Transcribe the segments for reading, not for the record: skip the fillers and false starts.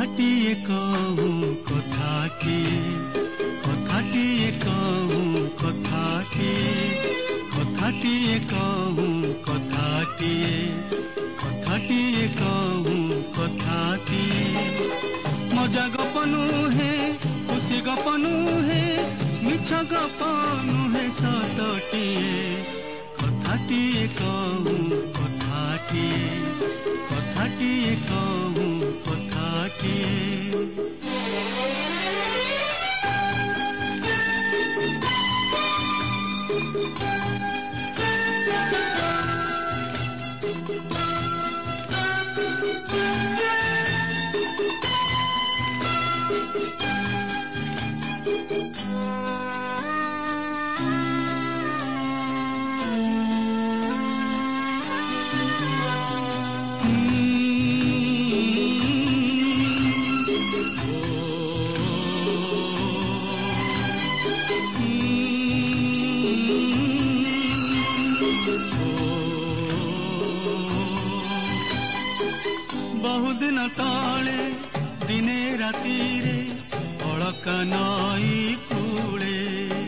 कथाटिए कहूँ कथाटिए कथाटिए कहूँ कथाटिए कथाटिए कहूँ कथाटिए कथाटिए कहूँ कथाटिए मजा गपनु है खुशी गपनु है मिछ गपनु है सतटिए कथाटिए कहूँ कथाटिए कथाटिए कहूँ कथाटिए बहुदिन तले दिने राति रे अलका नई कूले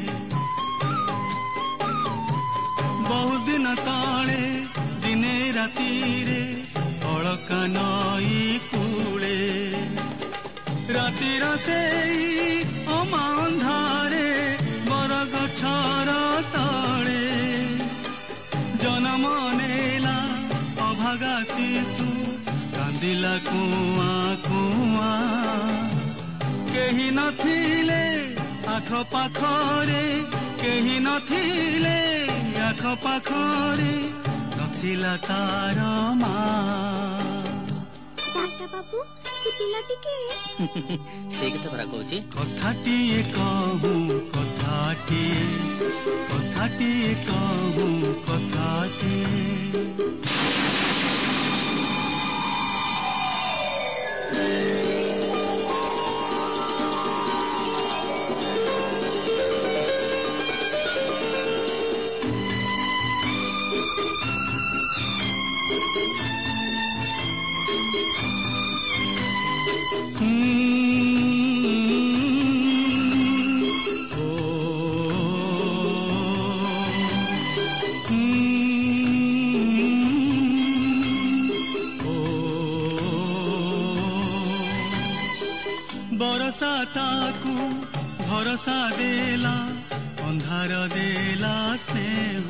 बहुदिन तले दिने राति रे अलका नई कूले रातिर सेई अमा अंधारे बरगछर तले जनम नेला अभागा शिशु कांदिला कुआ कुआ केही नथिले आख पाखरे केही नथिले आख पाखरे नथिला तार मा दादा बाबू से पिलाटी के से कथा परा कहूची कथाटिए कहूँ कथाटिए कथाटिए कहूँ कथाटिए बरसा ताकू भरोसा देला अंधार देला स्नेह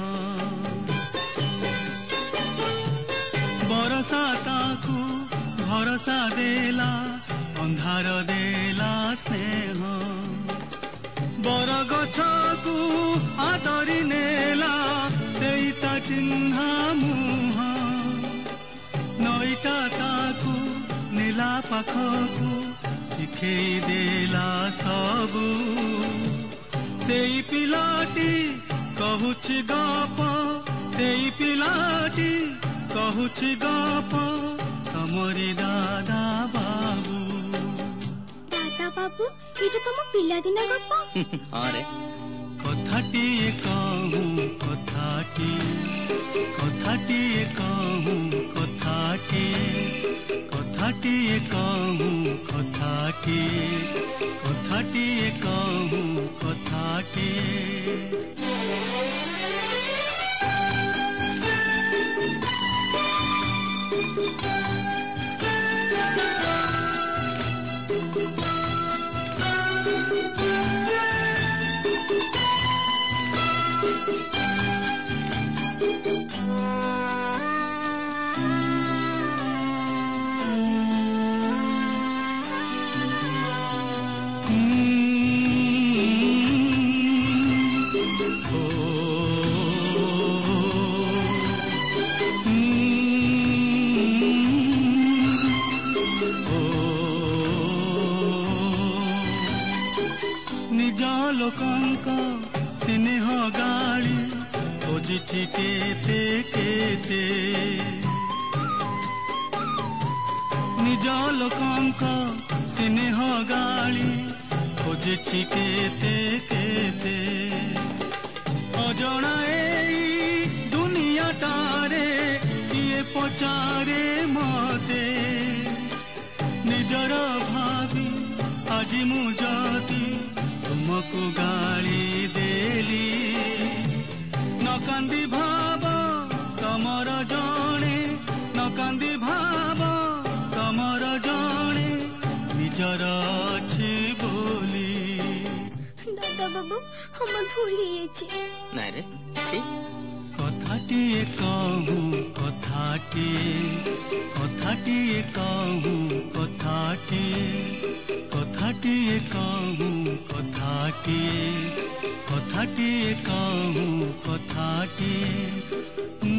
बरसा ताकू भरोसा देला अंधार देला स्नेह बर गछकू आदरी नेला सेईता चिन्हा मुह नईटा ताकू नेला पाखकू शिखेई देला सबू सेई पिलाटी कहुछि गप सेई पिलाटी कहुछि गप तमरी दादा बाबू दादा बाबू ये तो तुम पिला दिन गप हाँ रे कथाटिए कहूँ कथाटिए कथाटिए कहूँ कथाटिए कथाटिए कहूँ कथाटिए कथाटिए कहूँ कथाटिए निज लोकंक स्नेह गाड़ी खोजिछि केते केते निज लोकंक स्नेह गाड़ी खोजिछि केते केते अजणा एई दुनिया टारे किए पचारे मते निज निजर भावी आज मु जदि तुमको गाली देली न कांदी भाव तमर जणे न कांदी भाव तमर जणे निजर अछि बोली। दादा बाबू हम भूली नहीं रे छी कथाटिए कहूँ कथाटिए कथाटिए कहूँ कथाटिए कथाटिए कहूँ कथाटिए कथाटिए कहूँ कथाटिए